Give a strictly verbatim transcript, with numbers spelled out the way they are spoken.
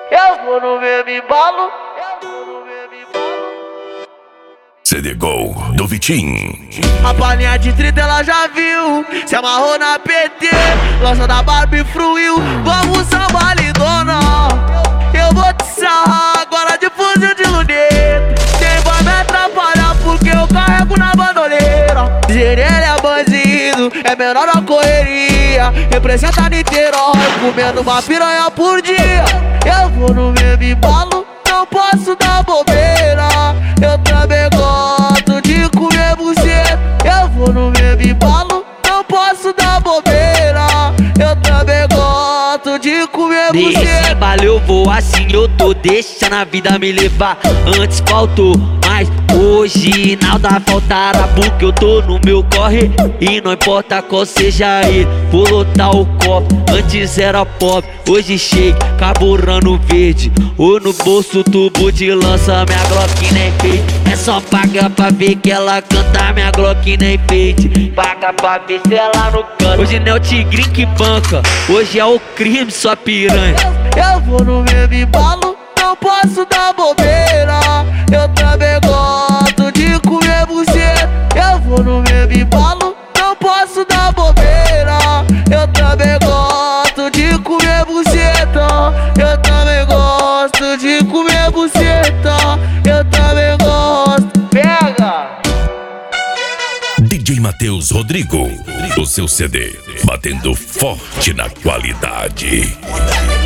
Eu vou no mesmo embalo. Eu vou no mesmo embalo. C D Gol do Vitinho. A palinha de trinta ela já viu, se amarrou na P T, lança da Barbie fruiu. Vamos samba lindona, eu vou te sarrar agora de fuzil de luneta. Nem vai me atrapalhar porque eu carrego na bandoleira. Dizer ele é bandido, é menor na correria, representa Niterói, comendo uma piranha por dia. Eu vou no mesmo embalo, não posso dar bobeira. Eu também gosto de comer buceta. Eu vou no mesmo embalo, não posso dar bobeira. Eu também gosto de comer buceta. Nesse embalo eu vou assim, eu tô deixando a vida me levar. Antes faltou, mas hoje nada faltará, porque eu tô no meu corre. E não importa qual seja ele, vou lotar o copo. Antes era pobre, hoje shake, carburando verde. Ou no bolso tubo de lança, minha Glock nem fade. É só pagar pra ver que ela canta, minha Glock nem fade. Paga pra ver se ela no canto. Hoje não é o tigrinho que banca, hoje é o crime, sua piranha. Eu vou no mesmo embalo, não posso dar bobeira. Eu também gosto de comer buceta. Eu vou no mesmo embalo, não posso dar bobeira. Eu também gosto de comer buceta. Eu também gosto de comer buceta. Eu também gosto. Pega! D J Matheus Rodrigo, o seu C D, batendo forte na qualidade.